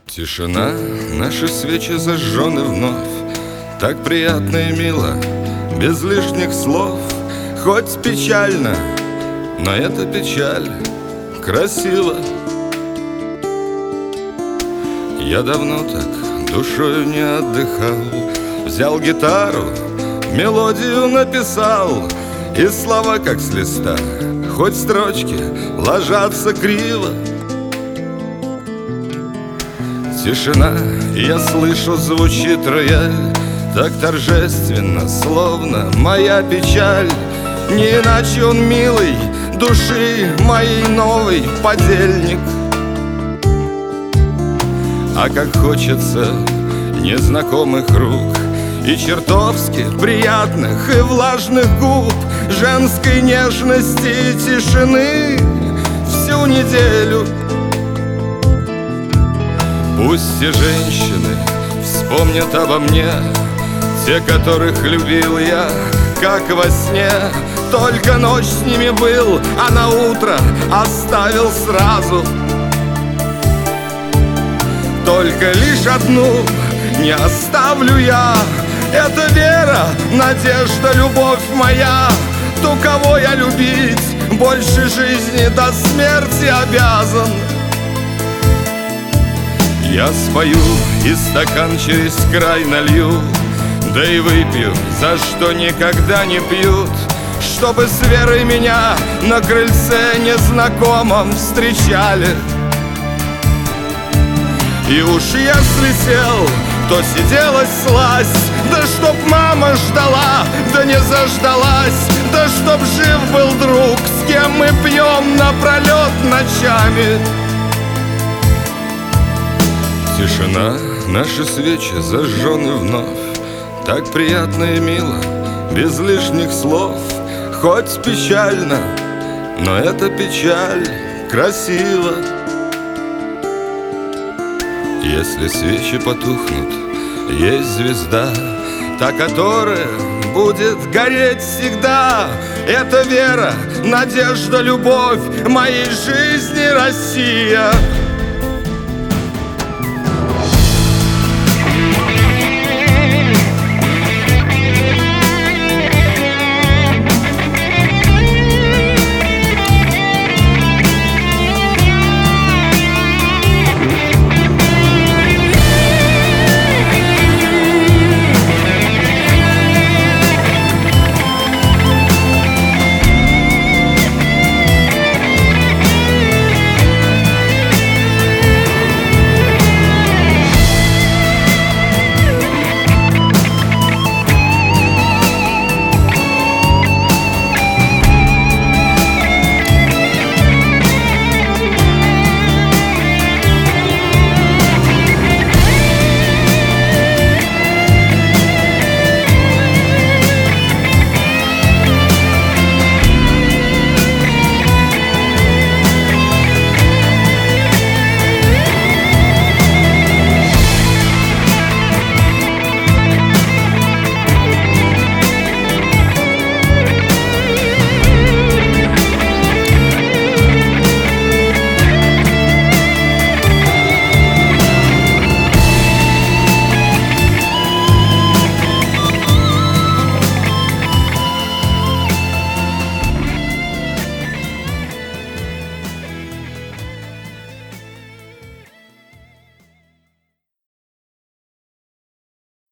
Тишина, наши свечи зажжены вновь. Так приятно и мило, без лишних слов. Хоть печально, но эта печаль красиво. Я давно так душою не отдыхал. Взял гитару, мелодию написал, и слова как с листа, хоть строчки ложатся криво. Тишина, я слышу, звучит рояль, так торжественно, словно моя печаль. Не иначе он милый, души моей новый подельник. А как хочется незнакомых рук и чертовски приятных и влажных губ, женской нежности и тишины всю неделю. Пусть все женщины вспомнят обо мне, те, которых любил я, как во сне. Только ночь с ними был, а на утро оставил сразу. Только лишь одну не оставлю я. Это вера, надежда, любовь моя, ту, кого я любить больше жизни до смерти обязан. Я спою и стакан через край налью, да и выпью, за что никогда не пьют, чтобы с верой меня на крыльце незнакомом встречали. И уж если сел, то сиделась сласть, да чтоб мама ждала, да не заждалась, да чтоб жив был друг, с кем мы пьем напролет ночами. Тишина, наши свечи зажжены вновь. Так приятно и мило, без лишних слов. Хоть печально, но эта печаль красива. Если свечи потухнут, есть звезда, та, которая будет гореть всегда. Это вера, надежда, любовь моей жизни, Россия.